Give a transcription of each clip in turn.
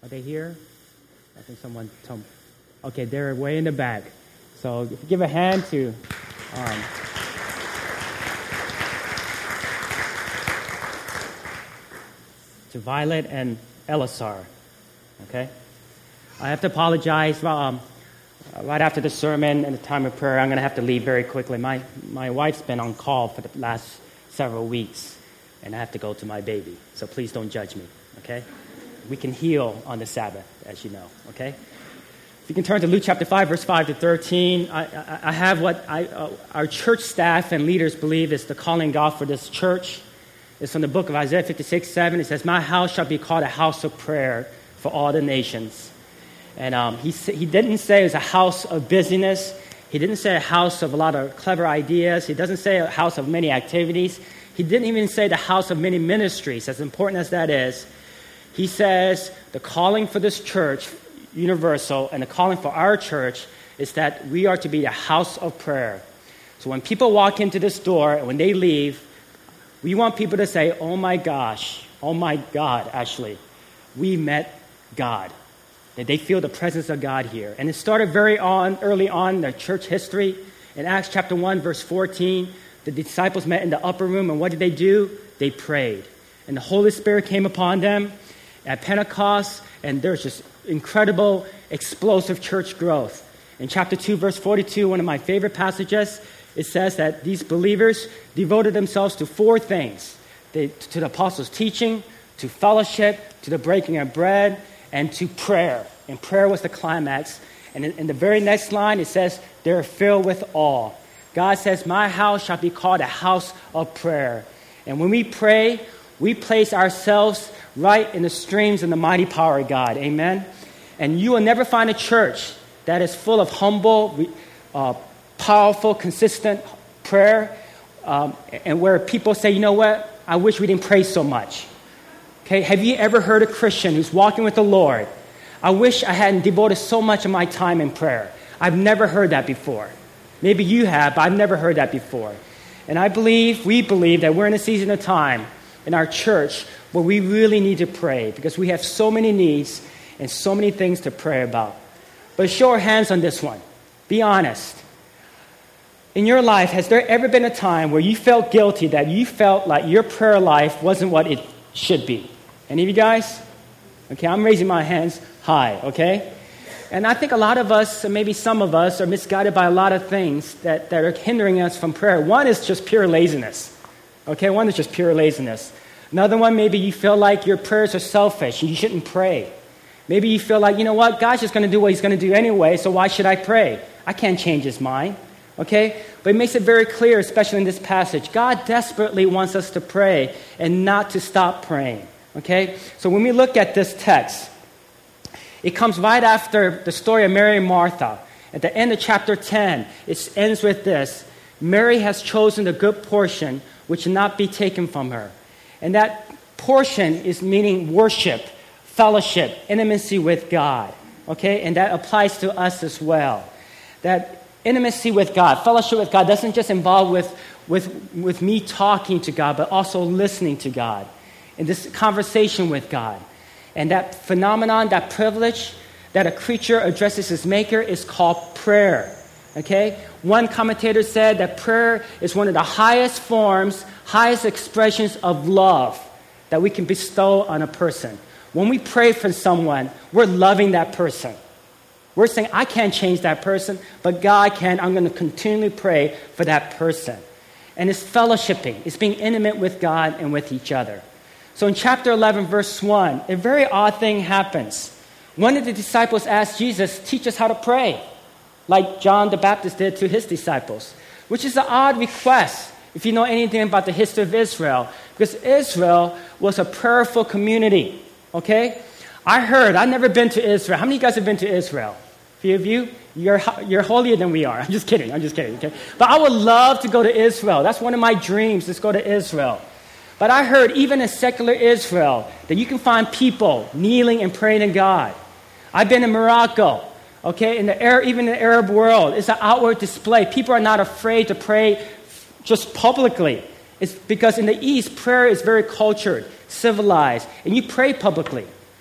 Are they here? I think someone told me. Okay, they're way in the back. So give a hand to Violet and Elisar. Okay? I have to apologize. Right after the sermon and the time of prayer, I'm going to have to leave very quickly. My wife's been on call for the last several weeks, and I have to go to my baby. So please don't judge me, okay? We can heal on the Sabbath, as you know, okay? If you can turn to Luke chapter 5, verse 5 to 13, I have what our church staff and leaders believe is the calling of God for this church. It's from the book of Isaiah 56:7. It says, "My house shall be called a house of prayer for all the nations." And he didn't say it was a house of busyness. He didn't say a house of a lot of clever ideas. He doesn't say a house of many activities. He didn't even say the house of many ministries, as important as that is. He says the calling for this church, universal, and the calling for our church is that we are to be a house of prayer. So when people walk into this door and when they leave, we want people to say, oh my God, actually, we met God. That they feel the presence of God here. And it started early on in the church history. In Acts chapter 1, verse 14, the disciples met in the upper room, and what did they do? They prayed. And the Holy Spirit came upon them at Pentecost, and there's just incredible, explosive church growth. In chapter 2, verse 42, one of my favorite passages, it says that these believers devoted themselves to four things. To the apostles' teaching, to fellowship, to the breaking of bread, and to prayer. And prayer was the climax. And in the very next line, it says, they're filled with awe. God says, my house shall be called a house of prayer. And when we pray, we place ourselves right in the streams and the mighty power of God. Amen? And you will never find a church that is full of humble, powerful, consistent prayer, and where people say, you know what? I wish we didn't pray so much. Okay, have you ever heard a Christian who's walking with the Lord? I wish I hadn't devoted so much of my time in prayer. I've never heard that before. Maybe you have, but I've never heard that before. And we believe that we're in a season of time in our church where we really need to pray because we have so many needs and so many things to pray about. But show our hands on this one. Be honest. In your life, has there ever been a time where you felt guilty, that you felt like your prayer life wasn't what it should be? Any of you guys? Okay, I'm raising my hands high, okay? And I think a lot of us, or maybe some of us, are misguided by a lot of things that are hindering us from prayer. One is just pure laziness, okay? One is just pure laziness. Another one, maybe you feel like your prayers are selfish and you shouldn't pray. Maybe you feel like, you know what, God's just going to do what he's going to do anyway, so why should I pray? I can't change his mind, okay? But it makes it very clear, especially in this passage, God desperately wants us to pray and not to stop praying. Okay, so when we look at this text, it comes right after the story of Mary and Martha. At the end of chapter 10, it ends with this: Mary has chosen the good portion which will not be taken from her. And that portion is meaning worship, fellowship, intimacy with God. Okay, and that applies to us as well. That intimacy with God, fellowship with God doesn't just involve with me talking to God, but also listening to God. In this conversation with God. And that phenomenon, that privilege that a creature addresses his maker is called prayer. Okay? One commentator said that prayer is one of the highest forms, highest expressions of love that we can bestow on a person. When we pray for someone, we're loving that person. We're saying, I can't change that person, but God can. I'm going to continually pray for that person. And it's fellowshipping. It's being intimate with God and with each other. So in chapter 11, verse 1, a very odd thing happens. One of the disciples asked Jesus, teach us how to pray, like John the Baptist did to his disciples, which is an odd request if you know anything about the history of Israel, because Israel was a prayerful community, okay? I've never been to Israel. How many of you guys have been to Israel? A few of you? You're holier than we are. I'm just kidding, okay? But I would love to go to Israel. That's one of my dreams, is go to Israel. But I heard even in secular Israel that you can find people kneeling and praying to God. I've been in Morocco, okay? Even in the Arab world, it's an outward display. People are not afraid to pray just publicly. It's because in the East, prayer is very cultured, civilized, and you pray publicly.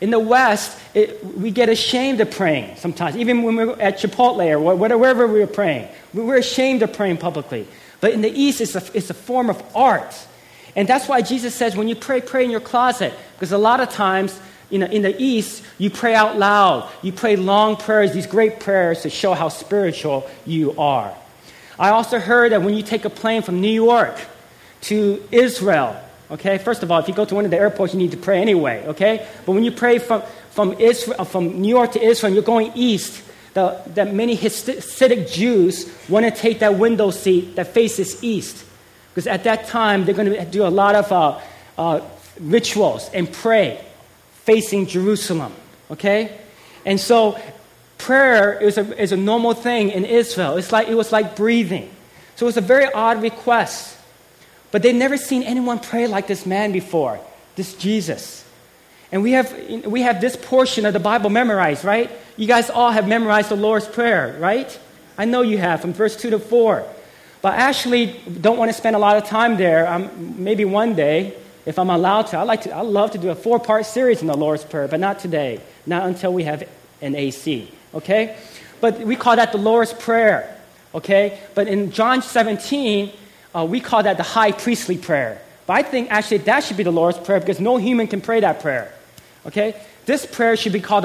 In the West, we get ashamed of praying sometimes, even when we're at Chipotle or wherever we're praying. We're ashamed of praying publicly. But in the East, it's a form of art. And that's why Jesus says when you pray in your closet. Because a lot of times, in the East, you pray out loud. You pray long prayers, these great prayers to show how spiritual you are. I also heard that when you take a plane from New York to Israel, okay, first of all, if you go to one of the airports, you need to pray anyway, okay? But when you pray from New York to Israel, and you're going east, that many Hasidic Jews want to take that window seat that faces east. Because at that time, they're going to do a lot of rituals and pray facing Jerusalem, okay? And so prayer is a normal thing in Israel. It was like breathing. So it was a very odd request. But they'd never seen anyone pray like this man before, this Jesus. And we have this portion of the Bible memorized, right? You guys all have memorized the Lord's Prayer, right? I know you have, from verse 2 to 4. But I actually don't want to spend a lot of time there. Maybe one day, if I'm allowed to. I'd love to do a 4-part series in the Lord's Prayer, but not today. Not until we have an AC, okay? But we call that the Lord's Prayer, okay? But in John 17, we call that the high priestly prayer. But I think actually that should be the Lord's Prayer because no human can pray that prayer, okay? This prayer should be called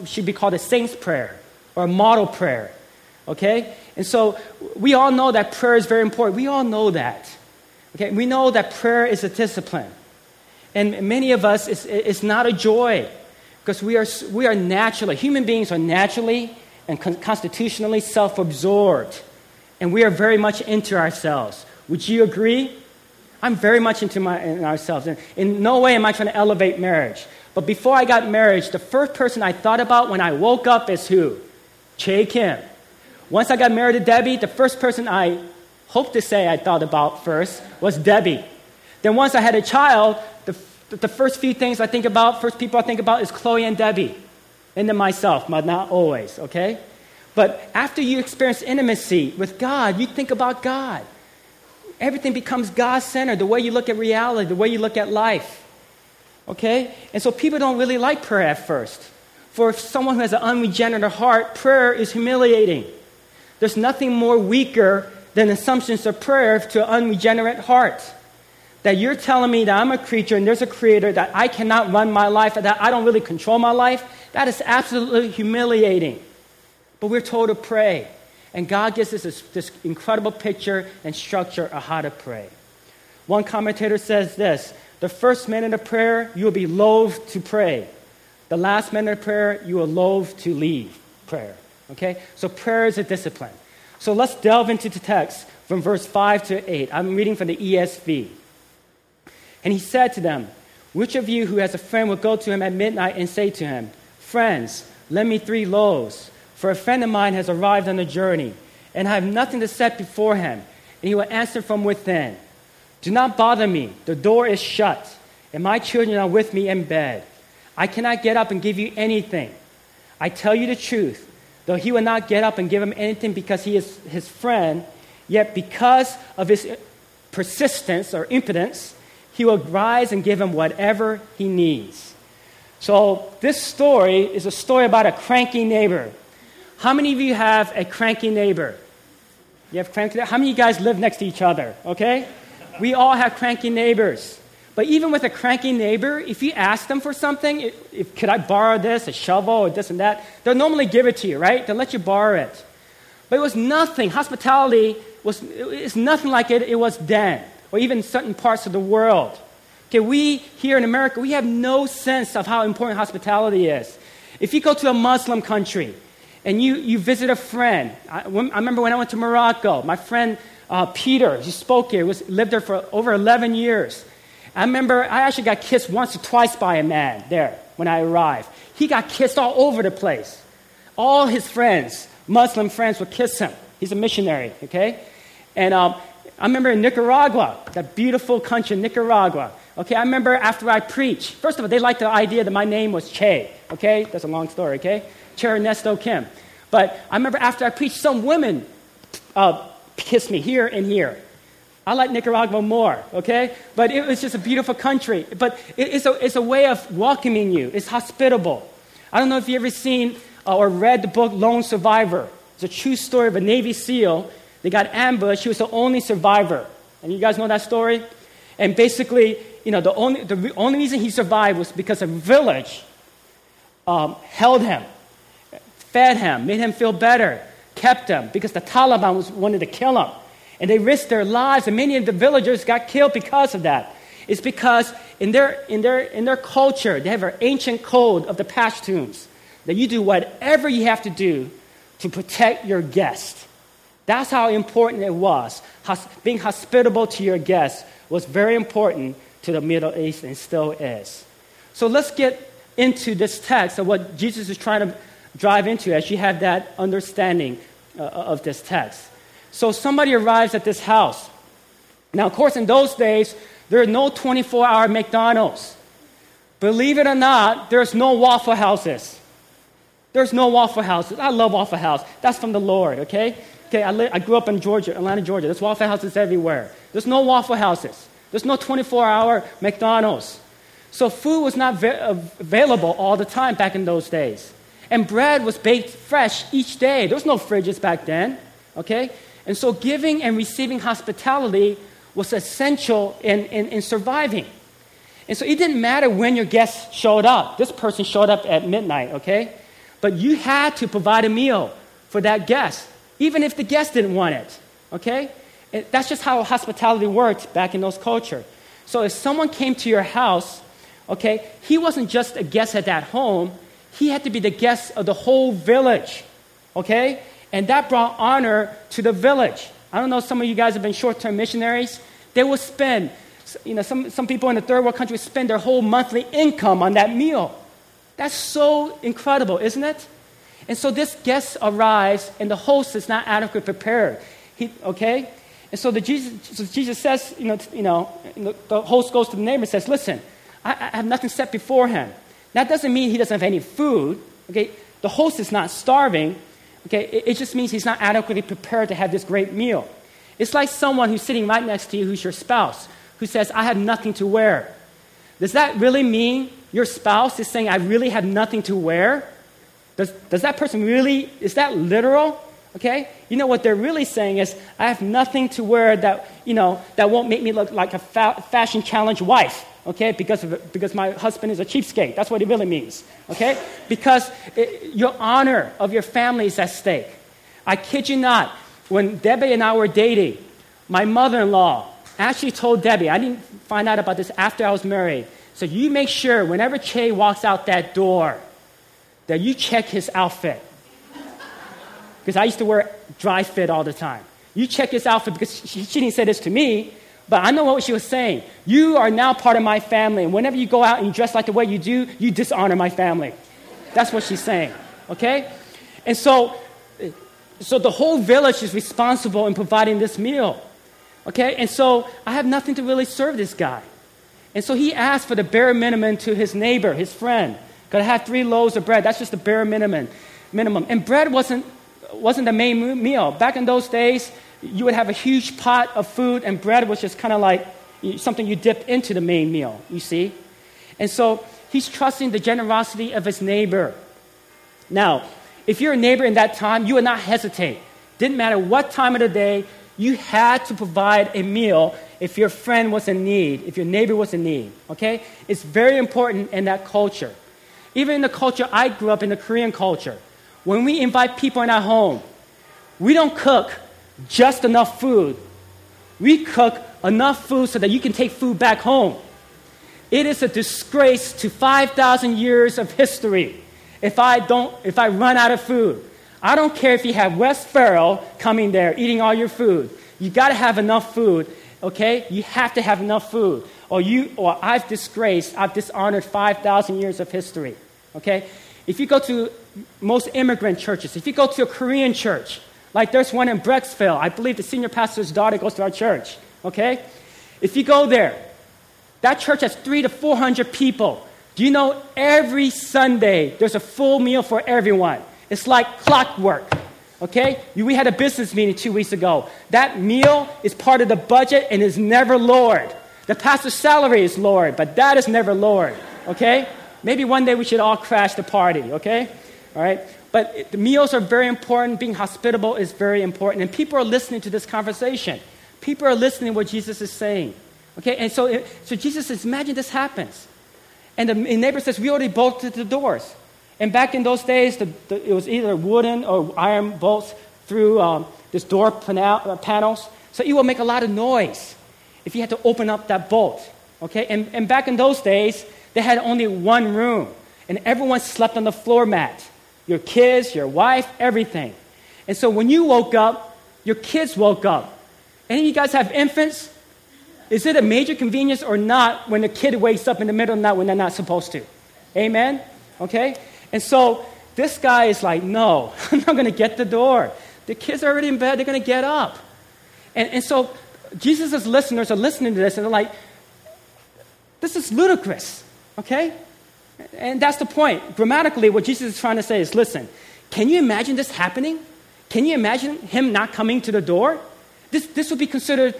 a saint's prayer or a model prayer, okay? And so we all know that prayer is very important. We all know that. Okay, we know that prayer is a discipline. And many of us, it's not a joy because we are naturally, human beings are naturally and constitutionally self-absorbed. And we are very much into ourselves. Would you agree? I'm very much in ourselves. And in no way am I trying to elevate marriage. But before I got married, the first person I thought about when I woke up is who? Che Kim. Once I got married to Debbie, the first person I hope to say I thought about first was Debbie. Then once I had a child, the first few things first people I think about is Chloe and Debbie. And then myself, but not always, okay? But after you experience intimacy with God, you think about God. Everything becomes God-centered, the way you look at reality, the way you look at life, okay? And so people don't really like prayer at first. For someone who has an unregenerate heart, prayer is humiliating. There's nothing more weaker than assumptions of prayer to an unregenerate heart. That you're telling me that I'm a creature and there's a creator, that I cannot run my life, that I don't really control my life, that is absolutely humiliating. But we're told to pray. And God gives us this incredible picture and structure of how to pray. One commentator says this: the first minute of prayer, you will be loath to pray. The last minute of prayer, you will loath to leave prayer. Okay? So prayer is a discipline. So let's delve into the text from verse 5 to 8. I'm reading from the ESV. And he said to them, "Which of you who has a friend will go to him at midnight and say to him, 'Friends, lend me 3 loaves, for a friend of mine has arrived on a journey, and I have nothing to set before him.' And he will answer from within, 'Do not bother me, the door is shut, and my children are with me in bed. I cannot get up and give you anything. I tell you the truth, though he will not get up and give him anything because he is his friend, yet because of his persistence or impotence, he will rise and give him whatever he needs." So this story is a story about a cranky neighbor. How many of you have a cranky neighbor? You have cranky neighbor? How many of you guys live next to each other? Okay? We all have cranky neighbors. But even with a cranky neighbor, if you ask them for something, could I borrow this, a shovel, or this and that, they'll normally give it to you, right? They'll let you borrow it. But it was nothing. Hospitality is nothing like it was then, or even certain parts of the world. Okay, we here in America, we have no sense of how important hospitality is. If you go to a Muslim country and you visit a friend, I remember when I went to Morocco, my friend Peter, he spoke here, lived there for over 11 years. I remember I actually got kissed once or twice by a man there when I arrived. He got kissed all over the place. All his friends, Muslim friends, would kiss him. He's a missionary, okay? And I remember in Nicaragua, that beautiful country, Nicaragua. Okay, I remember after I preached, first of all, they liked the idea that my name was Che, okay? That's a long story, okay? Che Ernesto Kim. But I remember after I preached, some women kissed me here and here. I like Nicaragua more, okay? But it was just a beautiful country. But it's a way of welcoming you. It's hospitable. I don't know if you've ever seen or read the book Lone Survivor. It's a true story of a Navy SEAL. They got ambushed. He was the only survivor. And you guys know that story? And basically, the only reason he survived was because a village held him, fed him, made him feel better, kept him, because the Taliban wanted to kill him. And they risked their lives, and many of the villagers got killed because of that. It's because in their culture, they have an ancient code of the Pashtuns that you do whatever you have to do to protect your guest. That's how important it was. Being hospitable to your guests was very important to the Middle East and still is. So let's get into this text of what Jesus is trying to drive into as you have that understanding of this text. So somebody arrives at this house. Now, of course, in those days, there are no 24-hour McDonald's. Believe it or not, there's no Waffle Houses. There's no Waffle Houses. I love Waffle House. That's from the Lord, okay? I grew up in Georgia, Atlanta, Georgia. There's Waffle Houses everywhere. There's no Waffle Houses. There's no 24-hour McDonald's. So food was not available all the time back in those days. And bread was baked fresh each day. There was no fridges back then, okay? And so giving and receiving hospitality was essential in surviving. And so it didn't matter when your guests showed up. This person showed up at midnight, okay? But you had to provide a meal for that guest, even if the guest didn't want it, okay? And that's just how hospitality worked back in those cultures. So if someone came to your house, okay, he wasn't just a guest at that home. He had to be the guest of the whole village, okay? And that brought honor to the village. I don't know, some of you guys have been short-term missionaries. They will spend, some people in the third world countries spend their whole monthly income on that meal. That's so incredible, isn't it? And so this guest arrives, and the host is not adequately prepared. Okay? And so Jesus says, the host goes to the neighbor and says, listen, I have nothing set before him. That doesn't mean he doesn't have any food. Okay? The host is not starving. Okay? It just means he's not adequately prepared to have this great meal. It's like someone who's sitting right next to you who's your spouse, who says, I have nothing to wear. Does that really mean your spouse is saying, I really have nothing to wear? Does that person really, is that literal? Okay? What they're really saying is, I have nothing to wear that won't make me look like a fashion challenge wife. Okay? Because my husband is a cheapskate. That's what it really means. Okay? Because your honor of your family is at stake. I kid you not, when Debbie and I were dating, my mother-in-law actually told Debbie, I didn't find out about this after I was married, so you make sure whenever Che walks out that door, that you check his outfit. Because I used to wear dry fit all the time. You check his outfit, because she didn't say this to me, but I know what she was saying. You are now part of my family, and whenever you go out and you dress like the way you do, you dishonor my family. That's what she's saying, okay? And so the whole village is responsible in providing this meal, okay? And so I have nothing to really serve this guy. And so he asked for the bare minimum to his neighbor, his friend. Could I have 3 loaves of bread? That's just the bare minimum. And bread wasn't the main meal. Back in those days, you would have a huge pot of food, and bread was just kind of like something you dip into the main meal, you see? And so he's trusting the generosity of his neighbor. Now, if you're a neighbor in that time, you would not hesitate. Didn't matter what time of the day, you had to provide a meal if your friend was in need, if your neighbor was in need, okay? It's very important in that culture. Even in the culture I grew up in, the Korean culture, when we invite people in our home, we don't cook just enough food. We cook enough food so that you can take food back home. It is a disgrace to 5,000 years of history if I run out of food. I don't care if you have West Pharaoh coming there eating all your food. You got to have enough food, okay? You have to have enough food, or I've dishonored 5,000 years of history, okay? If you go to most immigrant churches, if you go to a Korean church, like there's one in Brecksville, I believe the senior pastor's daughter goes to our church, okay? If you go there, that church has 300 to 400 people. Do you know every Sunday there's a full meal for everyone? It's like clockwork. Okay? We had a business meeting 2 weeks ago. That meal is part of the budget and is never lowered. The pastor's salary is lowered, but that is never lowered. Okay? Maybe one day we should all crash the party. Okay? All right? But the meals are very important. Being hospitable is very important. And people are listening to this conversation. People are listening to what Jesus is saying. Okay? And so Jesus says, imagine this happens. And the neighbor says, we already bolted the doors. And back in those days, it was either wooden or iron bolts through this door panels. So it will make a lot of noise if you had to open up that bolt. Okay? And back in those days, they had only one room. And everyone slept on the floor mat. Your kids, your wife, everything. And so when you woke up, your kids woke up. Any of you guys have infants? Is it a major convenience or not when the kid wakes up in the middle of the night when they're not supposed to? Amen? Okay? And so this guy is like, no, I'm not going to get the door. The kids are already in bed. They're going to get up. And so Jesus' listeners are listening to this, and they're like, this is ludicrous. Okay? And that's the point. Grammatically, what Jesus is trying to say is, listen, can you imagine this happening? Can you imagine him not coming to the door? This would be considered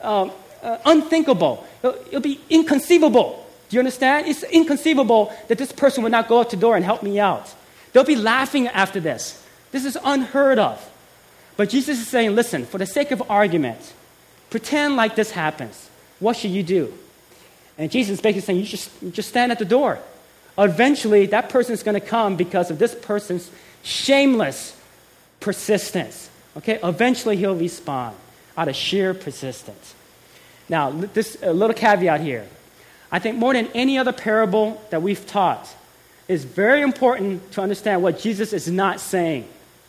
unthinkable. It'll be inconceivable. Do you understand? It's inconceivable that this person would not go up to the door and help me out. They'll be laughing after this. This is unheard of. But Jesus is saying, listen, for the sake of argument, pretend like this happens. What should you do? And Jesus is basically saying, you just stand at the door. Eventually, that person is going to come because of this person's shameless persistence. Okay? Eventually, he'll respond out of sheer persistence. Now, this a little caveat here. I think more than any other parable that we've taught, it's very important to understand what Jesus is not saying.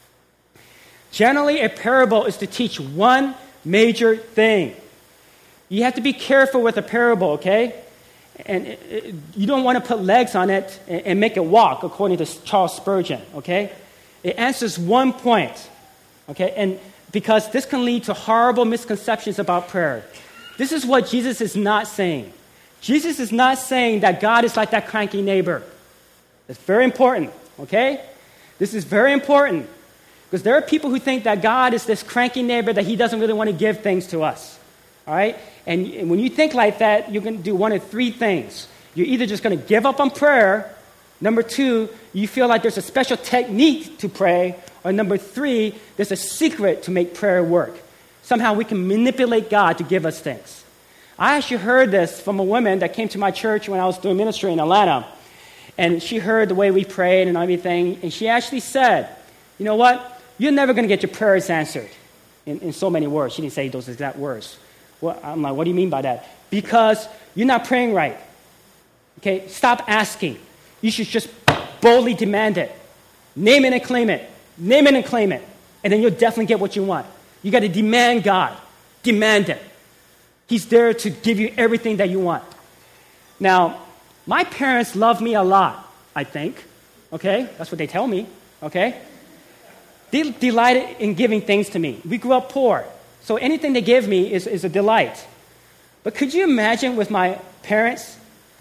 Generally, a parable is to teach one major thing. You have to be careful with a parable, okay? And you don't want to put legs on it and make it walk, according to Charles Spurgeon, okay? It answers one point, okay? And because this can lead to horrible misconceptions about prayer. This is what Jesus is not saying. Jesus is not saying that God is like that cranky neighbor. It's very important, okay? This is very important. Because there are people who think that God is this cranky neighbor that he doesn't really want to give things to us. All right? And when you think like that, you can do one of three things. You're either just going to give up on prayer. Number two, you feel like there's a special technique to pray. Or number three, there's a secret to make prayer work. Somehow we can manipulate God to give us things. I actually heard this from a woman that came to my church when I was doing ministry in Atlanta. And she heard the way we prayed and everything. And she actually said, you know what? You're never going to get your prayers answered in so many words. She didn't say those exact words. Well, I'm like, what do you mean by that? Because you're not praying right. Okay? Stop asking. You should just boldly demand it. Name it and claim it. Name it and claim it. And then you'll definitely get what you want. You got to demand God. Demand it. He's there to give you everything that you want. Now, my parents love me a lot, I think. Okay? That's what they tell me. Okay? They delighted in giving things to me. We grew up poor. So anything they give me is a delight. But could you imagine with my parents?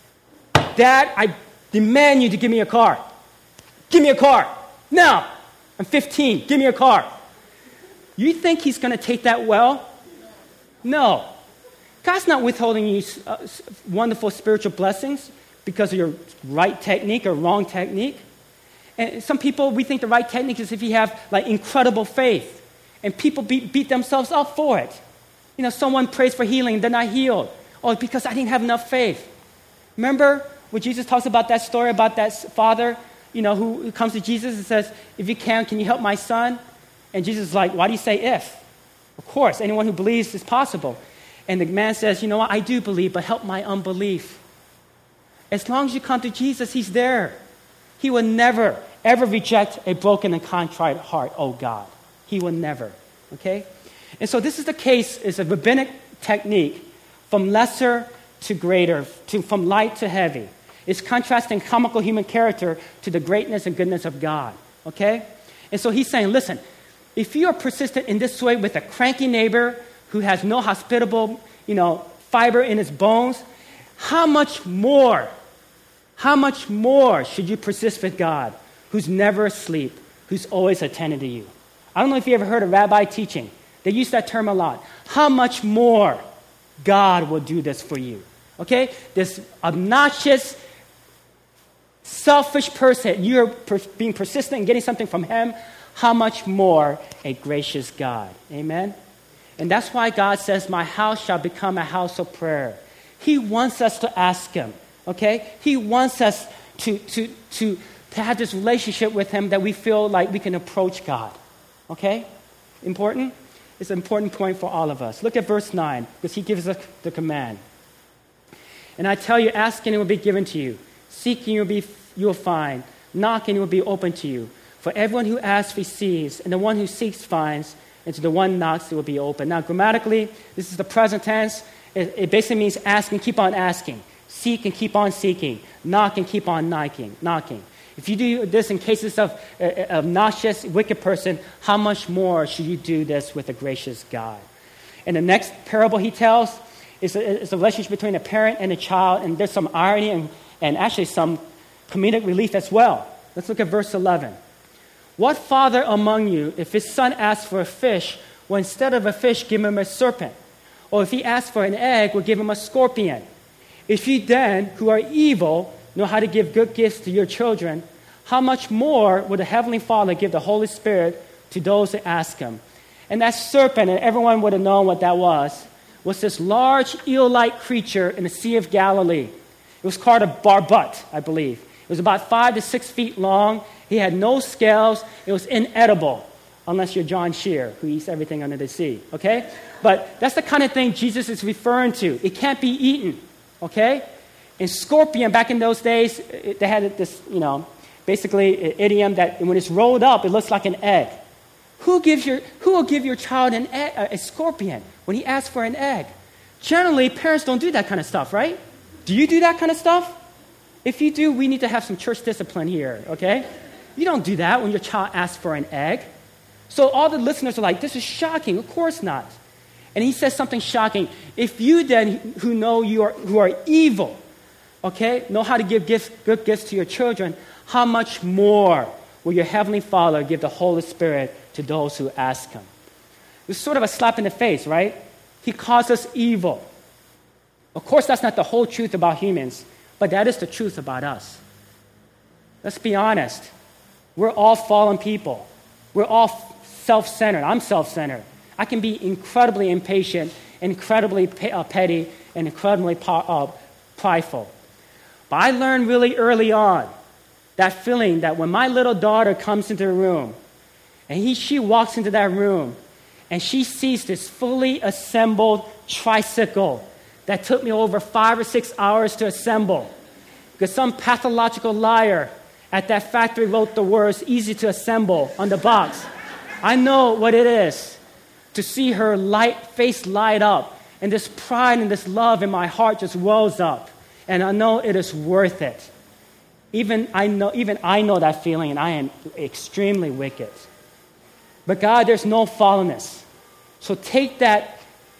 Dad, I demand you to give me a car. Give me a car. Now. I'm 15. Give me a car. You think he's going to take that well? No. God's not withholding you wonderful spiritual blessings because of your right technique or wrong technique. And some people, we think the right technique is if you have like incredible faith. And people beat themselves up for it. You know, someone prays for healing, they're not healed. Oh, because I didn't have enough faith. Remember when Jesus talks about that story about that father, you know, who comes to Jesus and says, if you can you help my son? And Jesus is like, why do you say if? Of course, anyone who believes is possible. And the man says, you know what, I do believe, but help my unbelief. As long as you come to Jesus, he's there. He will never, ever reject a broken and contrite heart, oh God. He will never, okay? And so this is the case, it's a rabbinic technique from lesser to greater, from light to heavy. It's contrasting comical human character to the greatness and goodness of God, okay? And so he's saying, listen, if you are persistent in this way with a cranky neighbor who has no hospitable, fiber in his bones, how much more should you persist with God, who's never asleep, who's always attending to you? I don't know if you ever heard of rabbi teaching. They use that term a lot. How much more God will do this for you? Okay? This obnoxious, selfish person, you're being persistent in getting something from him. How much more a gracious God? Amen? And that's why God says, my house shall become a house of prayer. He wants us to ask him. Okay? He wants us to have this relationship with him that we feel like we can approach God. Okay? Important? It's an important point for all of us. Look at verse 9, because he gives us the command. And I tell you, ask and it will be given to you. Seek and you will find. Knock and it will be open to you. For everyone who asks receives, and the one who seeks finds, and to the one knocks it will be open. Now, grammatically, this is the present tense. It basically means ask and keep on asking. Seek and keep on seeking. Knock and keep on knocking. If you do this in cases of an obnoxious, wicked person, how much more should you do this with a gracious God? And the next parable he tells is a relationship between a parent and a child, and there's some irony and actually some comedic relief as well. Let's look at verse 11. What father among you, if his son asks for a fish, will instead of a fish give him a serpent? Or if he asks for an egg, will give him a scorpion? If you then, who are evil, know how to give good gifts to your children, how much more will the Heavenly Father give the Holy Spirit to those that ask him? And that serpent, and everyone would have known what that was this large eel-like creature in the Sea of Galilee. It was called a barbut, I believe. It was about 5 to 6 feet long. He had no scales. It was inedible, unless you're John Shear, who eats everything under the sea, okay? But that's the kind of thing Jesus is referring to. It can't be eaten, okay? And scorpion, back in those days, they had this, basically an idiom that when it's rolled up, it looks like an egg. Who will give your child an egg, a scorpion when he asks for an egg? Generally, parents don't do that kind of stuff, right? Do you do that kind of stuff? If you do, we need to have some church discipline here, okay? You don't do that when your child asks for an egg. So all the listeners are like, this is shocking. Of course not. And he says something shocking. If you then, who are evil, okay, know how to give good gifts to your children, how much more will your Heavenly Father give the Holy Spirit to those who ask him? It's sort of a slap in the face, right? He calls us evil. Of course, that's not the whole truth about humans, but that is the truth about us. Let's be honest. We're all fallen people. We're all self-centered. I'm self-centered. I can be incredibly impatient, incredibly petty, and incredibly prideful. But I learned really early on that feeling that when my little daughter comes into the room, and she walks into that room, and she sees this fully assembled tricycle that took me over 5 or 6 hours to assemble, because some pathological liar at that factory wrote the words "easy to assemble" on the box. I know what it is to see her face light up, and this pride and this love in my heart just wells up, and I know it is worth it. Even I know that feeling, and I am extremely wicked. But God, there's no fallenness. So take that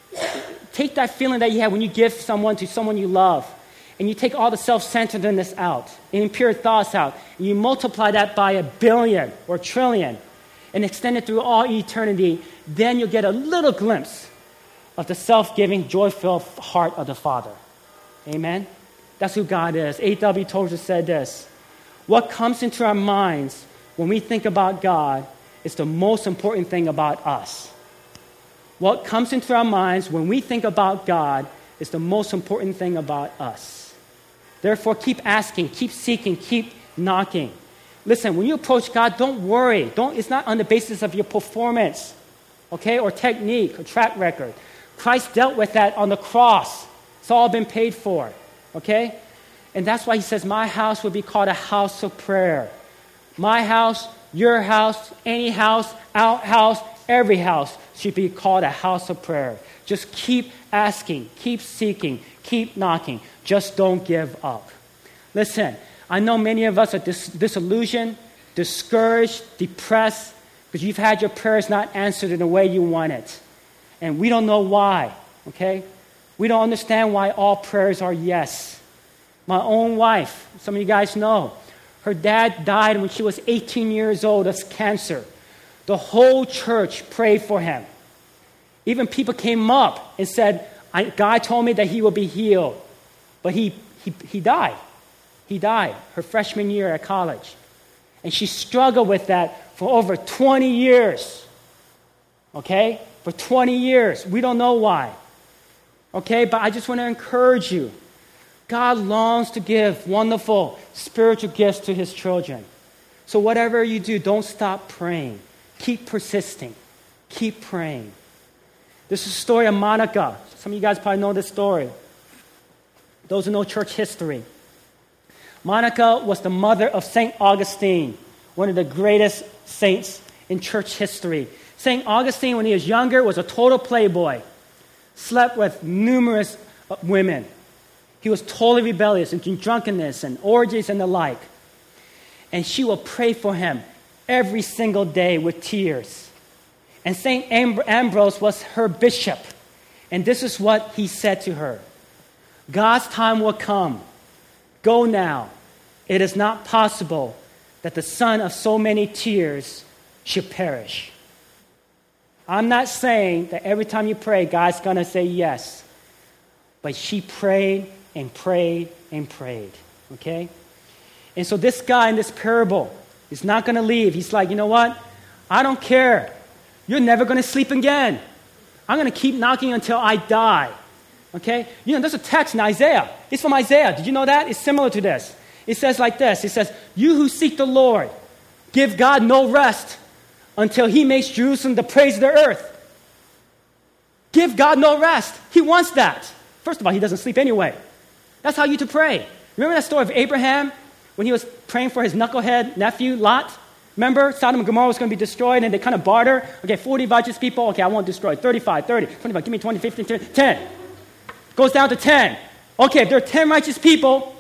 feeling that you have when you give someone to someone you love, and you take all the self-centeredness out, and impure thoughts out, and you multiply that by 1 billion or trillion, and extend it through all eternity, then you'll get a little glimpse of the self-giving, joy-filled heart of the Father. Amen? That's who God is. A.W. Tozer said this: what comes into our minds when we think about God is the most important thing about us. What comes into our minds when we think about God is the most important thing about us. Therefore, keep asking, keep seeking, keep knocking. Listen, when you approach God, don't worry. It's not on the basis of your performance, okay, or technique or track record. Christ dealt with that on the cross. It's all been paid for, okay? And that's why he says, my house will be called a house of prayer. My house, your house, any house, our house, every house should be called a house of prayer. Just keep asking, keep seeking, keep knocking. Just don't give up. Listen, I know many of us are disillusioned, discouraged, depressed, because you've had your prayers not answered in the way you want it. And we don't know why, okay? We don't understand why all prayers are yes. My own wife, some of you guys know, her dad died when she was 18 years old of cancer. The whole church prayed for him. Even people came up and said, God told me that he will be healed. But he died. He died her freshman year at college. And she struggled with that for over 20 years. Okay? For 20 years. We don't know why. Okay? But I just want to encourage you. God longs to give wonderful spiritual gifts to his children. So whatever you do, don't stop praying. Keep persisting. Keep praying. This is the story of Monica. Some of you guys probably know this story. Those who know church history. Monica was the mother of St. Augustine, one of the greatest saints in church history. St. Augustine, when he was younger, was a total playboy. Slept with numerous women. He was totally rebellious in drunkenness and orgies and the like. And she will pray for him every single day with tears. And St. Ambrose was her bishop. And this is what he said to her. God's time will come. Go now. It is not possible that the son of so many tears should perish. I'm not saying that every time you pray, God's going to say yes. But she prayed and prayed and prayed. Okay? And so this guy in this parable is not going to leave. He's like, you know what? I don't care. You're never going to sleep again. I'm going to keep knocking until I die. Okay? You know, there's a text in Isaiah. It's from Isaiah. Did you know that? It's similar to this. It says like this. It says, you who seek the Lord, give God no rest until he makes Jerusalem the praise of the earth. Give God no rest. He wants that. First of all, he doesn't sleep anyway. That's how you to pray. Remember that story of Abraham when he was praying for his knucklehead nephew, Lot? Remember, Sodom and Gomorrah was going to be destroyed, and they kind of barter. Okay, 40 righteous people. Okay, I won't destroy. 35, 30, 25. Give me 20, 15, 10. Goes down to 10. Okay, if there are 10 righteous people,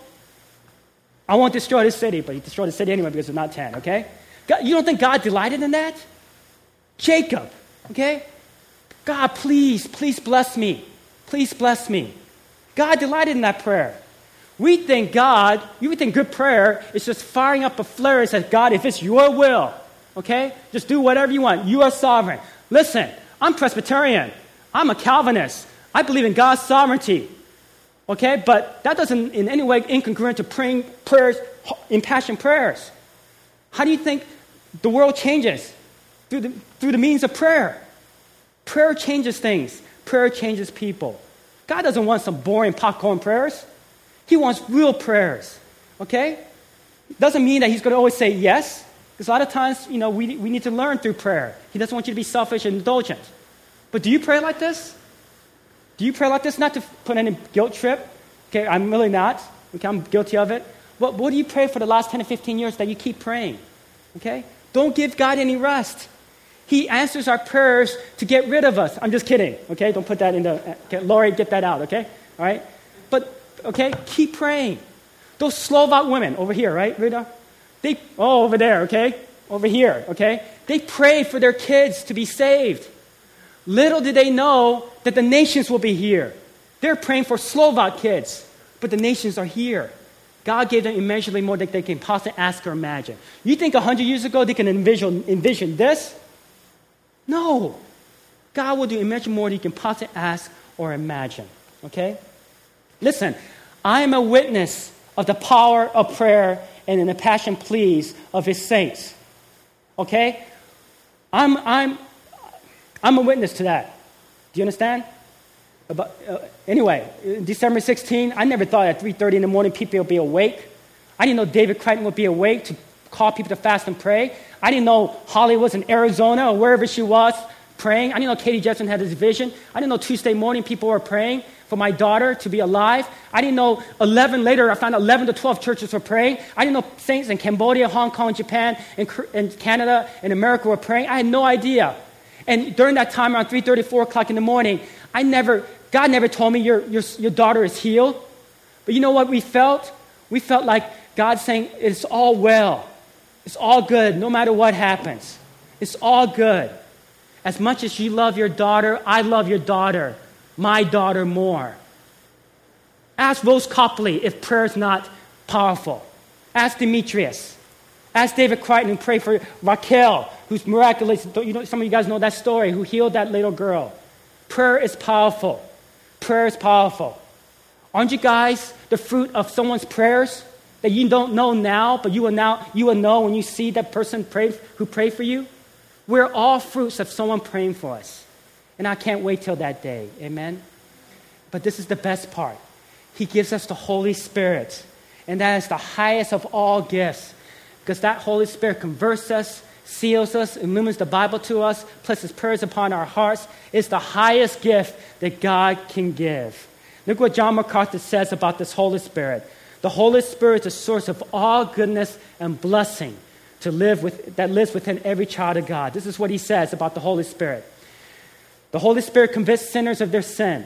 I won't destroy this city. But he destroyed the city anyway because there's not 10, okay? God, you don't think God delighted in that? Jacob, okay? God, please bless me. Please bless me. God delighted in that prayer. We think good prayer is just firing up a flare and says, God, if it's your will, okay, just do whatever you want. You are sovereign. Listen, I'm Presbyterian. I'm a Calvinist. I believe in God's sovereignty, okay? But that doesn't in any way incongruent to praying prayers, impassioned prayers. How do you think the world changes? Through the means of prayer. Prayer changes things. Prayer changes people. God doesn't want some boring popcorn prayers. He wants real prayers, okay? Doesn't mean that he's going to always say yes, because a lot of times, you know, we need to learn through prayer. He doesn't want you to be selfish and indulgent. But do you pray like this? Do you pray like this? Not to put any guilt trip. Okay, I'm really not. Okay, I'm guilty of it. But what do you pray for the last 10 to 15 years that you keep praying? Okay? Don't give God any rest. He answers our prayers to get rid of us. I'm just kidding, okay? Don't put that in the... Okay, Lori, get that out, okay? All right? But, okay, keep praying. Those Slovak women over here, right, Rita? Over there, okay? Over here, okay? They pray for their kids to be saved. Little did they know that the nations will be here. They're praying for Slovak kids, but the nations are here. God gave them immeasurably more than they can possibly ask or imagine. You think 100 years ago they can envision this? No. God will do immeasurably more than you can possibly ask or imagine. Okay? Listen, I am a witness of the power of prayer and in the passion pleas of his saints. Okay? I'm a witness to that. Do you understand? Anyway, December 16, I never thought at 3:30 in the morning people would be awake. I didn't know David Crichton would be awake to call people to fast and pray. I didn't know Holly was in Arizona or wherever she was praying. I didn't know Katie Jepson had this vision. I didn't know Tuesday morning people were praying for my daughter to be alive. I didn't know later I found 11 to 12 churches were praying. I didn't know saints in Cambodia, Hong Kong, Japan, and Canada, and America were praying. I had no idea. And during that time, around 3:30, 4 o'clock in the morning, God never told me your daughter is healed. But you know what we felt? We felt like God saying, it's all well. It's all good, no matter what happens. It's all good. As much as you love your daughter, I love your daughter, my daughter more. Ask Rose Copley if prayer is not powerful. Ask Demetrius. Ask David Crichton and pray for Raquel, who's miraculous. Some of you guys know that story, who healed that little girl. Prayer is powerful. Prayer is powerful. Aren't you guys the fruit of someone's prayers that you don't know now, but you will know when you see that person who prayed for you? We're all fruits of someone praying for us. And I can't wait till that day. Amen? But this is the best part. He gives us the Holy Spirit. And that is the highest of all gifts. Because that Holy Spirit converts us, seals us, illumines the Bible to us, places prayers upon our hearts. It's the highest gift that God can give. Look what John MacArthur says about this Holy Spirit. The Holy Spirit is the source of all goodness and blessing that lives within every child of God. This is what he says about the Holy Spirit. The Holy Spirit convicts sinners of their sin.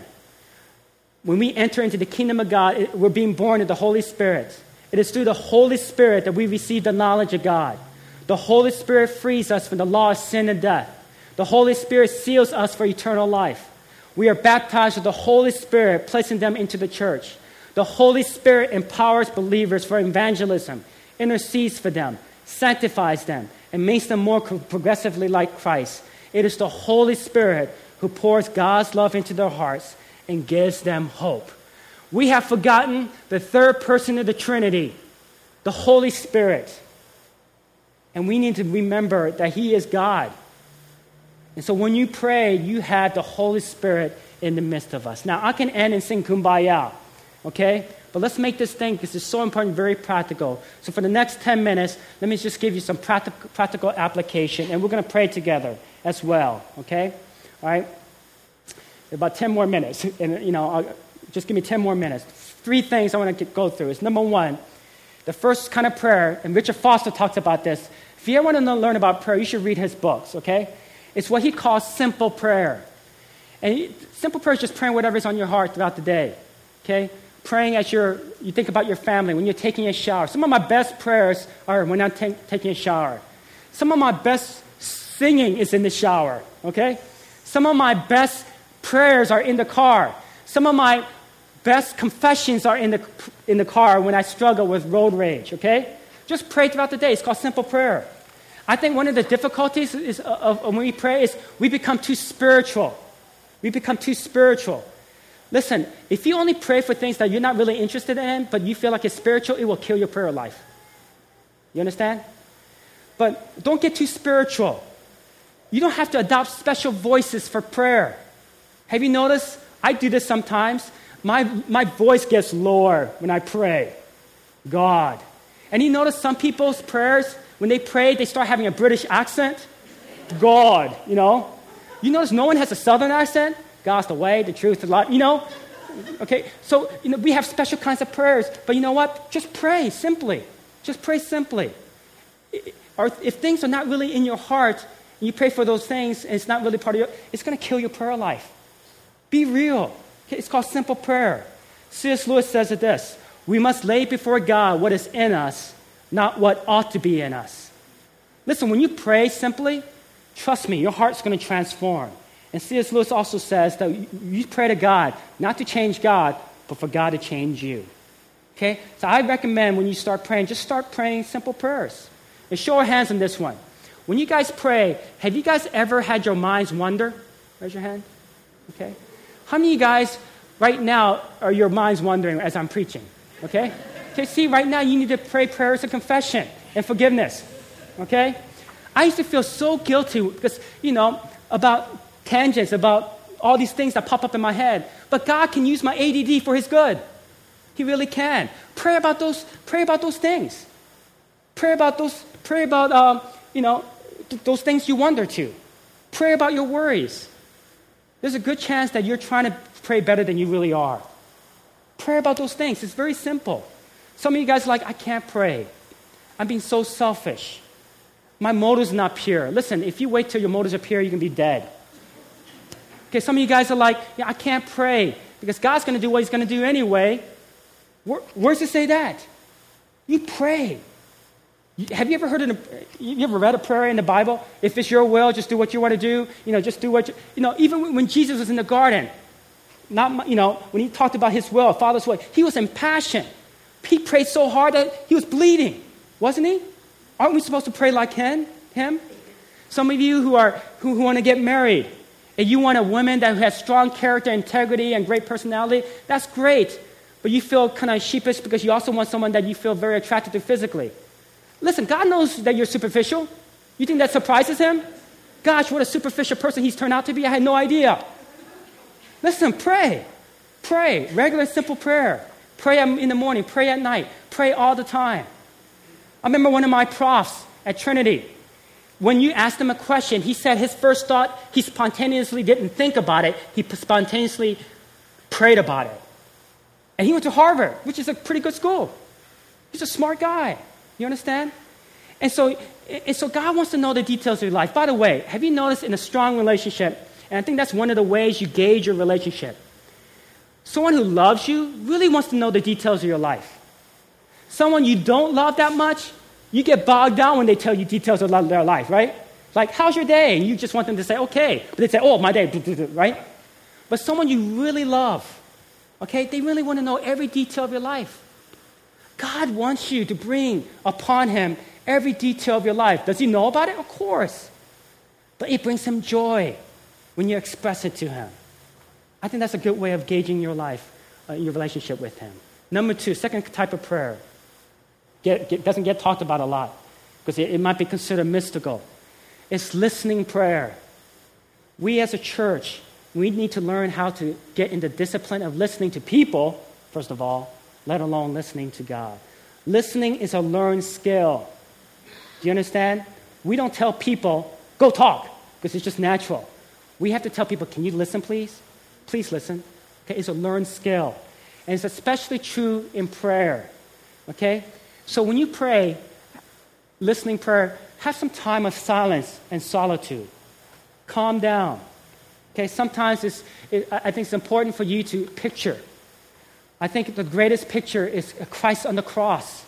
When we enter into the kingdom of God, we're being born of the Holy Spirit. It is through the Holy Spirit that we receive the knowledge of God. The Holy Spirit frees us from the law of sin and death. The Holy Spirit seals us for eternal life. We are baptized with the Holy Spirit, placing them into the church. The Holy Spirit empowers believers for evangelism, intercedes for them, sanctifies them, and makes them more progressively like Christ. It is the Holy Spirit who pours God's love into their hearts and gives them hope. We have forgotten the third person of the Trinity, the Holy Spirit. And we need to remember that He is God. And so when you pray, you have the Holy Spirit in the midst of us. Now, I can end and sing Kumbaya, okay? But let's make this thing, because it's so important, very practical. So for the next 10 minutes, let me just give you some practical application, and we're going to pray together as well, okay? All right? About 10 more minutes, and, just give me 10 more minutes. 3 things I want to go through. Is number 1, the first kind of prayer, and Richard Foster talks about this. If you ever want to learn about prayer, you should read his books, okay? It's what he calls simple prayer. And simple prayer is just praying whatever's on your heart throughout the day, okay? Praying as you think about your family, when you're taking a shower. Some of my best prayers are when I'm taking a shower. Some of my best singing is in the shower, okay? Some of my best prayers are in the car. Some of my best confessions are in the car when I struggle with road rage, okay? Just pray throughout the day. It's called simple prayer. I think one of the difficulties of when we pray is we become too spiritual. We become too spiritual. Listen, if you only pray for things that you're not really interested in, but you feel like it's spiritual, it will kill your prayer life. You understand? But don't get too spiritual. You don't have to adopt special voices for prayer. Have you noticed? I do this sometimes. My voice gets lower when I pray. God. And you notice some people's prayers, when they pray, they start having a British accent. God, You notice no one has a southern accent? God's the way, the truth, the life, Okay, so, we have special kinds of prayers. But you know what? Just pray simply. Just pray simply. Or if things are not really in your heart, and you pray for those things, and it's not really part of it's going to kill your prayer life. Be real. Okay, it's called simple prayer. C.S. Lewis says it this: we must lay before God what is in us, not what ought to be in us. Listen, when you pray simply, trust me, your heart's going to transform. And C.S. Lewis also says that you pray to God, not to change God, but for God to change you. Okay? So I recommend when you start praying, just start praying simple prayers. And show of hands on this one. When you guys pray, have you guys ever had your minds wander? Raise your hand. Okay? How many of you guys right now are your minds wandering as I'm preaching? Okay? Okay, see, right now you need to pray prayers of confession and forgiveness. Okay? I used to feel so guilty because, about tangents, about all these things that pop up in my head. But God can use my ADD for His good. He really can. Pray about those things. Pray about those things you wonder to. Pray about your worries. There's a good chance that you're trying to pray better than you really are. Pray about those things. It's very simple. Some of you guys are like, I can't pray. I'm being so selfish. My motive's not pure. Listen, if you wait till your motives are pure, you can be dead. Okay, some of you guys are like, I can't pray because God's going to do what He's going to do anyway. Where's it say that? You pray. Have you ever you ever read a prayer in the Bible? If it's your will, just do what you want to do. Just do what even when Jesus was in the garden, when He talked about His will, Father's will, He was impassioned. He prayed so hard that He was bleeding, wasn't He? Aren't we supposed to pray like him? Some of you who want to get married, and you want a woman that has strong character, integrity, and great personality, that's great. But you feel kind of sheepish because you also want someone that you feel very attracted to physically. Listen, God knows that you're superficial. You think that surprises him? Gosh, what a superficial person he's turned out to be. I had no idea. Listen, pray. Pray. Regular, simple prayer. Pray in the morning. Pray at night. Pray all the time. I remember one of my profs at Trinity. When you asked him a question, he said his first thought, he spontaneously didn't think about it. He spontaneously prayed about it. And he went to Harvard, which is a pretty good school. He's a smart guy. You understand? And so God wants to know the details of your life. By the way, have you noticed in a strong relationship, and I think that's one of the ways you gauge your relationship, someone who loves you really wants to know the details of your life. Someone you don't love that much, you get bogged down when they tell you details of their life, right? Like, how's your day? And you just want them to say, okay. But they say, oh, my day, right? But someone you really love, okay, they really want to know every detail of your life. God wants you to bring upon him every detail of your life. Does he know about it? Of course. But it brings him joy when you express it to him. I think that's a good way of gauging your life, your relationship with him. Number 2, second type of prayer. Doesn't get talked about a lot because it might be considered mystical. It's listening prayer. We as a church, we need to learn how to get in the discipline of listening to people, first of all, let alone listening to God. Listening is a learned skill. Do you understand? We don't tell people, go talk, because it's just natural. We have to tell people, can you listen, please? Please listen. Okay, it's a learned skill. And it's especially true in prayer. Okay? So when you pray, listening prayer, have some time of silence and solitude. Calm down. Okay, sometimes I think it's important for you to picture. I think the greatest picture is Christ on the cross.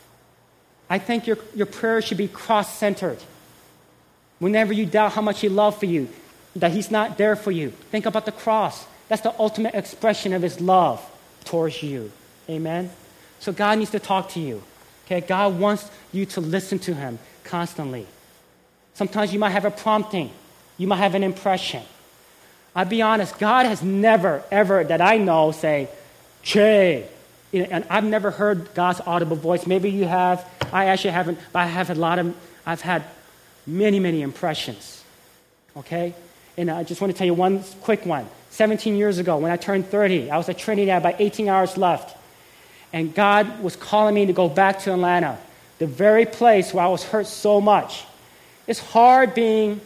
I think your prayer should be cross-centered. Whenever you doubt how much he loved for you, that he's not there for you, think about the cross. That's the ultimate expression of his love towards you. Amen? So God needs to talk to you. Okay, God wants you to listen to him constantly. Sometimes you might have a prompting. You might have an impression. I'll be honest, God has never, ever, that I know, say, Che. And I've never heard God's audible voice. Maybe you have. I actually haven't, but I've had many, many impressions. Okay? And I just want to tell you one quick one. 17 years ago, when I turned 30, I was at Trinity, I had about 18 hours left. And God was calling me to go back to Atlanta, the very place where I was hurt so much. It's hard being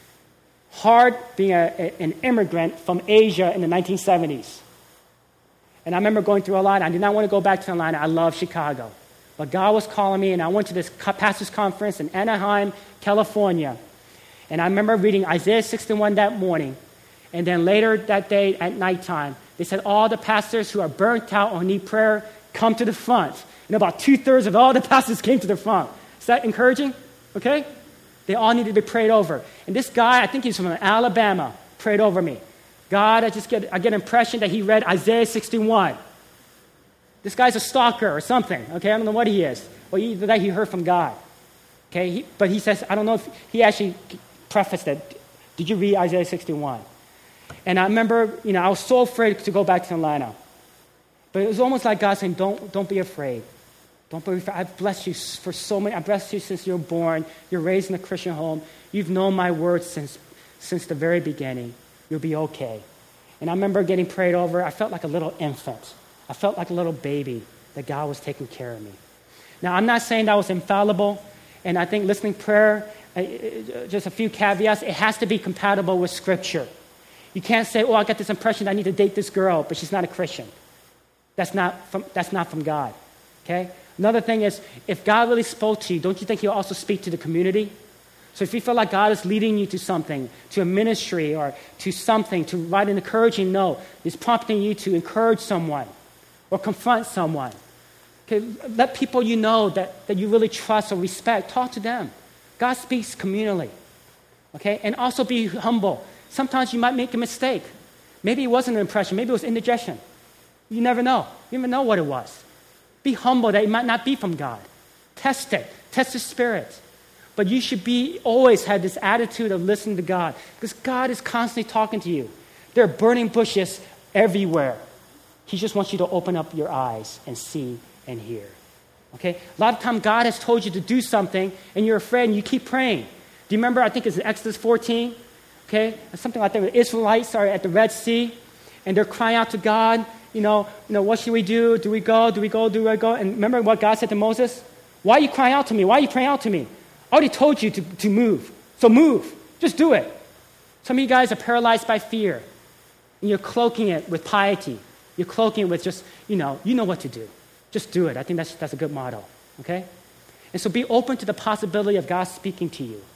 an immigrant from Asia in the 1970s. And I remember going through a lot. I did not want to go back to Atlanta. I love Chicago. But God was calling me, and I went to this pastor's conference in Anaheim, California. And I remember reading Isaiah 61 that morning. And then later that day at nighttime, they said all the pastors who are burnt out or need prayer, come to the front. And about 2/3 of all the pastors came to the front. Is that encouraging? Okay? They all needed to be prayed over. And this guy, I think he's from Alabama, prayed over me. God, I get an impression that he read Isaiah 61. This guy's a stalker or something. Okay, I don't know what he is. Or either that he heard from God. Okay, but he says, I don't know if he actually prefaced it. Did you read Isaiah 61? And I remember, I was so afraid to go back to Atlanta. But it was almost like God saying, don't be afraid. Don't be afraid. I've blessed you for so many. I've blessed you since you're born. You're raised in a Christian home. You've known my words since the very beginning. You'll be okay. And I remember getting prayed over. I felt like a little infant. I felt like a little baby that God was taking care of me. Now, I'm not saying that was infallible. And I think listening prayer, just a few caveats, it has to be compatible with Scripture. You can't say, I got this impression I need to date this girl, but she's not a Christian. That's not from God. Okay? Another thing is, if God really spoke to you, don't you think he'll also speak to the community? So if you feel like God is leading you to something, to a ministry or to something, to write an encouraging note, he's prompting you to encourage someone or confront someone. Okay, let people you know that you really trust or respect, talk to them. God speaks communally. Okay? And also be humble. Sometimes you might make a mistake. Maybe it wasn't an impression. Maybe it was indigestion. You never know. You never know what it was. Be humble that it might not be from God. Test it. test the spirit. But you should always have this attitude of listening to God, because God is constantly talking to you. There are burning bushes everywhere. He just wants you to open up your eyes and see and hear. Okay? A lot of times God has told you to do something and you're afraid and you keep praying. Do you remember, I think it's Exodus 14? Okay? Something like that. The Israelites are at the Red Sea and they're crying out to God, what should we do? Do we go? Do we go? Do we go? And remember what God said to Moses? Why are you crying out to me? Why are you praying out to me? I already told you to move. So move. Just do it. Some of you guys are paralyzed by fear. And you're cloaking it with piety. You're cloaking it with just, you know what to do. Just do it. I think that's a good motto. Okay? And so be open to the possibility of God speaking to you.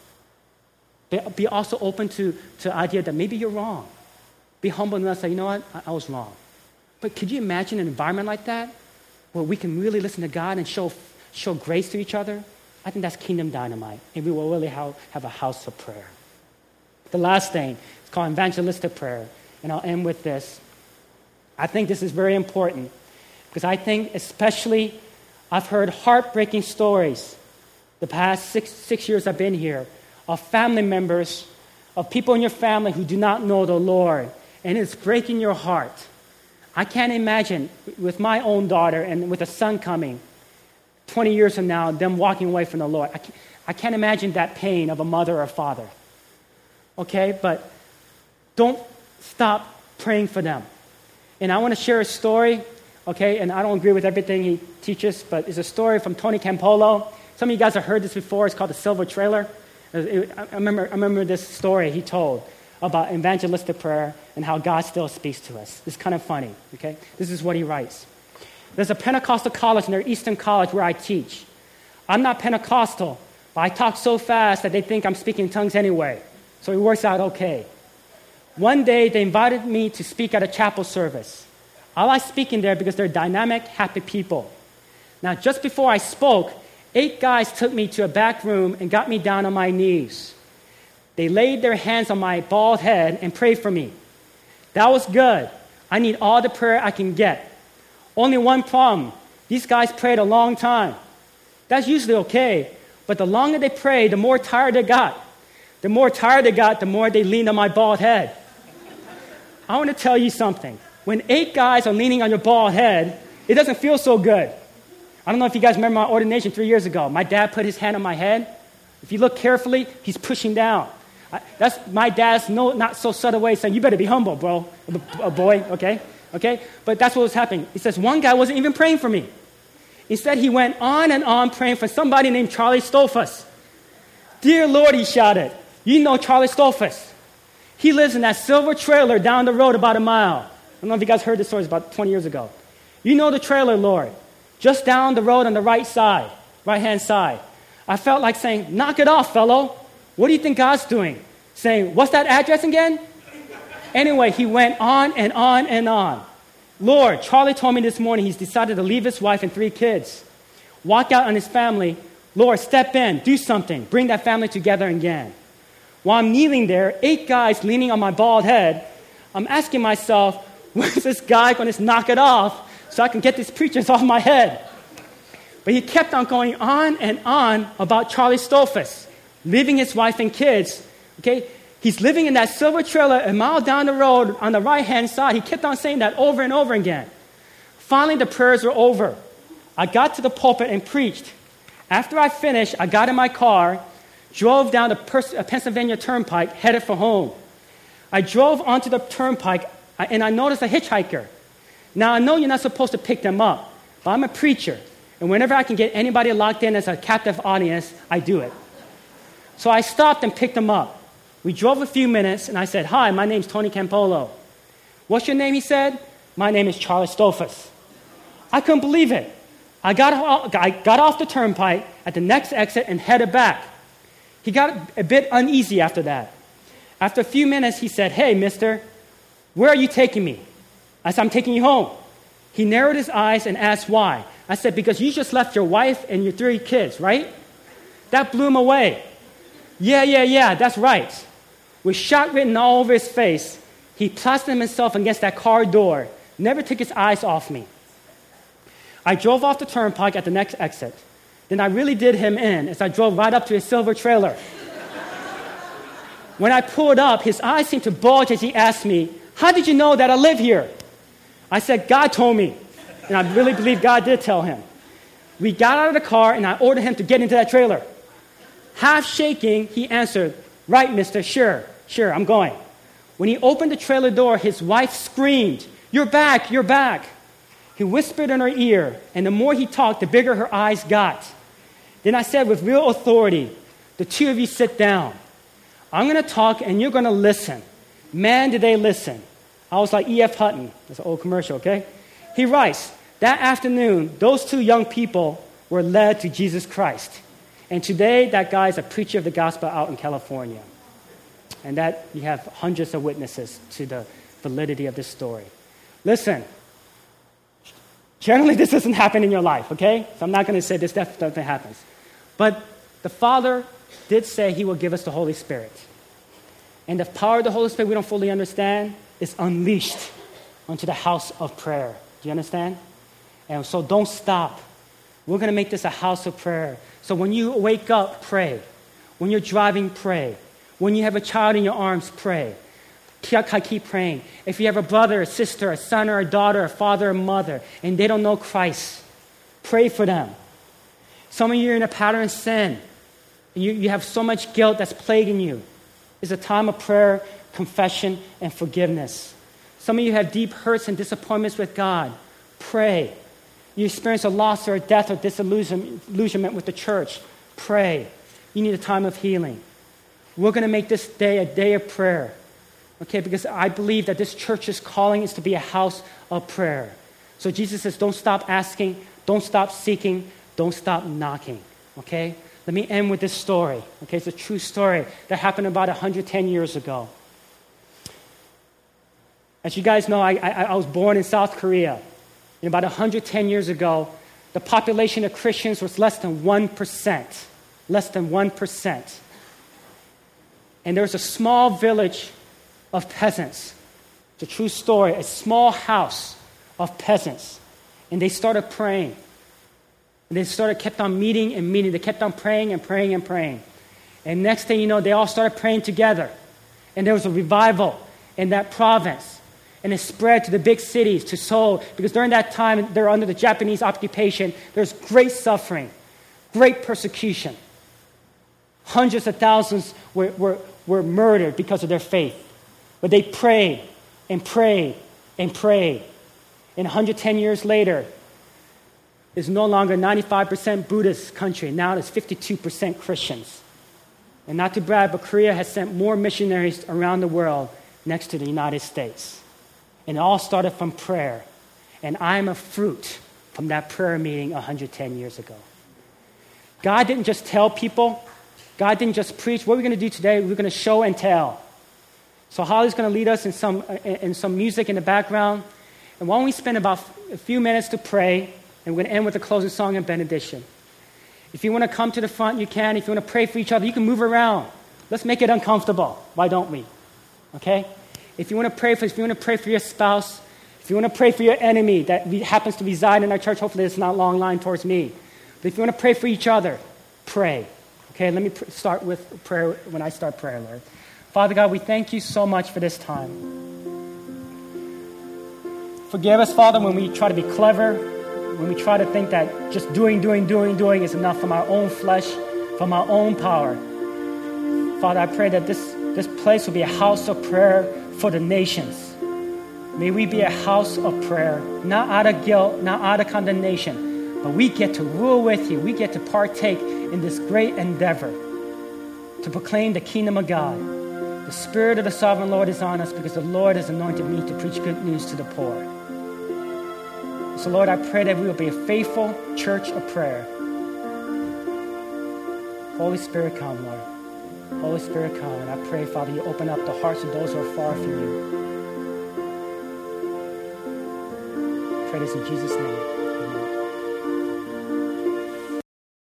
Be also open to the idea that maybe you're wrong. Be humble enough to say, you know what? I was wrong. But could you imagine an environment like that where we can really listen to God and show grace to each other? I think that's kingdom dynamite. And we will really have a house of prayer. The last thing is called evangelistic prayer. And I'll end with this. I think this is very important because I think especially I've heard heartbreaking stories the past six years I've been here of family members, of people in your family who do not know the Lord. And it's breaking your heart. I can't imagine with my own daughter and with a son coming 20 years from now, them walking away from the Lord. I can't imagine that pain of a mother or a father. Okay? But don't stop praying for them. And I want to share a story, okay? And I don't agree with everything he teaches, but it's a story from Tony Campolo. Some of you guys have heard this before. It's called The Silver Trailer. I remember this story he told about evangelistic prayer and how God still speaks to us. It's kind of funny, okay? This is what he writes. There's a Pentecostal college near Eastern College where I teach. I'm not Pentecostal, but I talk so fast that they think I'm speaking in tongues anyway. So it works out okay. One day, they invited me to speak at a chapel service. I like speaking there because they're dynamic, happy people. Now, just before I spoke, 8 guys took me to a back room and got me down on my knees. They laid their hands on my bald head and prayed for me. That was good. I need all the prayer I can get. Only one problem. These guys prayed a long time. That's usually okay, but the longer they prayed, the more tired they got. The more tired they got, the more they leaned on my bald head. I want to tell you something. When 8 guys are leaning on your bald head, it doesn't feel so good. I don't know if you guys remember my ordination 3 years ago. My dad put his hand on my head. If you look carefully, he's pushing down. That's my dad's not so subtle way saying, you better be humble, bro, boy, okay? But that's what was happening. He says, one guy wasn't even praying for me. Instead, he went on and on praying for somebody named Charlie Stolfus. Dear Lord, he shouted, you know Charlie Stolfus. He lives in that silver trailer down the road about a mile. I don't know if you guys heard this story. It's about 20 years ago. You know the trailer, Lord. Just down the road on the right-hand side. I felt like saying, knock it off, fellow. What do you think God's doing? Saying, what's that address again? Anyway, he went on and on and on. Lord, Charlie told me this morning he's decided to leave his wife and 3 kids. Walk out on his family. Lord, step in, do something. Bring that family together again. While I'm kneeling there, 8 guys leaning on my bald head, I'm asking myself, when's this guy going to knock it off so I can get these preachers off my head? But he kept on going on and on about Charlie Stolfus, leaving his wife and kids. Okay, he's living in that silver trailer a mile down the road on the right-hand side. He kept on saying that over and over again. Finally, the prayers were over. I got to the pulpit and preached. After I finished, I got in my car, drove down the Pennsylvania Turnpike, headed for home. I drove onto the turnpike, and I noticed a hitchhiker. Now, I know you're not supposed to pick them up, but I'm a preacher, and whenever I can get anybody locked in as a captive audience, I do it. So I stopped and picked him up. We drove a few minutes, and I said, hi, my name's Tony Campolo. What's your name, he said? My name is Charlie Stolfus. I couldn't believe it. I got off the turnpike at the next exit and headed back. He got a bit uneasy after that. After a few minutes, he said, hey, mister, where are you taking me? I said, I'm taking you home. He narrowed his eyes and asked why. I said, because you just left your wife and your 3 kids, right? That blew him away. Yeah, that's right. With shock written all over his face, he plastered himself against that car door, never took his eyes off me. I drove off the turnpike at the next exit. Then I really did him in as I drove right up to his silver trailer. When I pulled up, his eyes seemed to bulge as he asked me, "How did you know that I live here?" I said, "God told me." And I really believe God did tell him. We got out of the car, and I ordered him to get into that trailer. Half shaking, he answered, "Right, mister, sure, I'm going." When he opened the trailer door, his wife screamed, "You're back, you're back." He whispered in her ear, and the more he talked, the bigger her eyes got. Then I said with real authority, "The two of you sit down. I'm going to talk, and you're going to listen." Man, did they listen. I was like E.F. Hutton. That's an old commercial, okay? He writes, that afternoon, those two young people were led to Jesus Christ. And today, that guy is a preacher of the gospel out in California. And that you have hundreds of witnesses to the validity of this story. Listen, generally this doesn't happen in your life, okay? So I'm not going to say this definitely happens. But the Father did say he will give us the Holy Spirit. And the power of the Holy Spirit we don't fully understand is unleashed onto the house of prayer. Do you understand? And so don't stop. We're going to make this a house of prayer. So when you wake up, pray. When you're driving, pray. When you have a child in your arms, pray. Keep praying. If you have a brother, a sister, a son or a daughter, a father or mother, and they don't know Christ, pray for them. Some of you are in a pattern of sin. You have so much guilt that's plaguing you. It's a time of prayer, confession, and forgiveness. Some of you have deep hurts and disappointments with God. Pray. You experience a loss or a death or disillusionment with the church. Pray. You need a time of healing. We're going to make this day a day of prayer. Okay, because I believe that this church's calling is to be a house of prayer. So Jesus says, don't stop asking, don't stop seeking, don't stop knocking. Okay? Let me end with this story. Okay, it's a true story that happened about 110 years ago. As you guys know, I was born in South Korea. And about 110 years ago, the population of Christians was less than 1%. Less than 1%. And there was a small village of peasants. It's a true story. A small house of peasants. And they started praying. And they kept on meeting and meeting. They kept on praying and praying and praying. And next thing you know, they all started praying together. And there was a revival in that province. And it spread to the big cities, to Seoul, because during that time, they were under the Japanese occupation. There was great suffering, great persecution. Hundreds of thousands were murdered because of their faith. But they prayed and prayed and prayed. And 110 years later, it's no longer 95% Buddhist country. Now it's 52% Christians. And not to brag, but Korea has sent more missionaries around the world next to the United States. And it all started from prayer. And I'm a fruit from that prayer meeting 110 years ago. God didn't just tell people. God didn't just preach. What we're going to do today, we're going to show and tell. So Holly's going to lead us in some music in the background. And why don't we spend about a few minutes to pray, and we're going to end with a closing song and benediction. If you want to come to the front, you can. If you want to pray for each other, you can move around. Let's make it uncomfortable. Why don't we? Okay? If you want to pray for your spouse, if you want to pray for your enemy that happens to reside in our church, hopefully it's not a long line towards me. But if you want to pray for each other, pray. Okay, let me start with prayer when I start prayer, Lord. Father God, we thank you so much for this time. Forgive us, Father, when we try to be clever, when we try to think that just doing is enough from our own flesh, from our own power. Father, I pray that this place will be a house of prayer for the nations. May we be a house of prayer, not out of guilt, not out of condemnation, but we get to rule with you. We get to partake in this great endeavor to proclaim the kingdom of God. The Spirit of the Sovereign Lord is on us because the Lord has anointed me to preach good news to the poor. So, Lord, I pray that we will be a faithful church of prayer. Holy Spirit, come, Lord. Holy Spirit, come. And I pray, Father, you open up the hearts of those who are far from you. I pray this in Jesus' name. Amen.